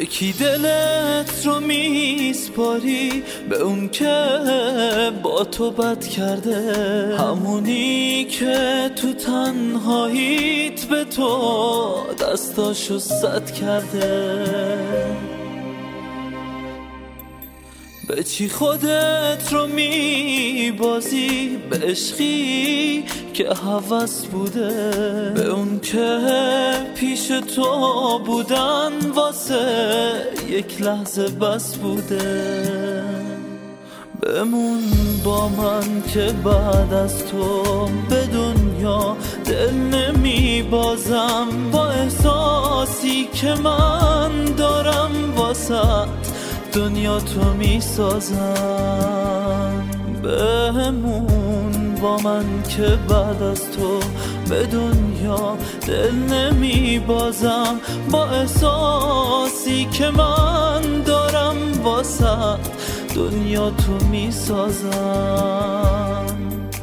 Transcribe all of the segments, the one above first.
کی دلت رو میسپاری به اون که با تو بد کرده، همونی که تو تنهاییت به تو دستاشو سد کرده. به چی خودت رو میبازی؟ به عشقی که هوس بوده، به اون که پیش تو بودن واسه یک لحظه بس بوده. بمون با من که بعد از تو به دنیا دل نمیبازم، با احساسی که من دارم واسه دنیا تو میسازم. بمون با من که بعد از تو به دنیا دل نمیبازم، با احساسی که من دارم واسه دنیا تو میسازم.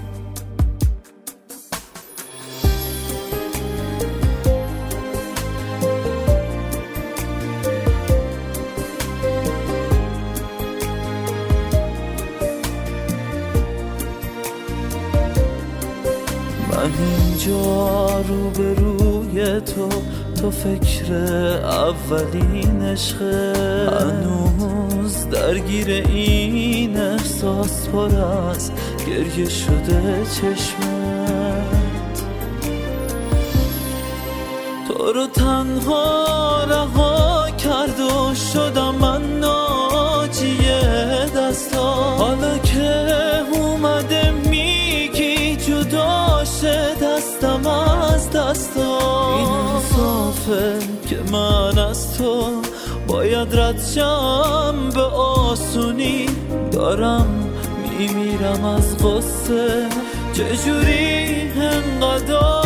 من اینجا رو به روی تو فکر اولین عشقه، هنوز درگیر این احساس پر از گریه شده چشمت. تو رو تنها رها کرد و شدم من ناجی دستا، حالا که اومده میگی جدا شه دستم از دستا. این انصافه که من از تو باید رد شم به آسونی، دارم میمیرم از غصه چجوری انقدر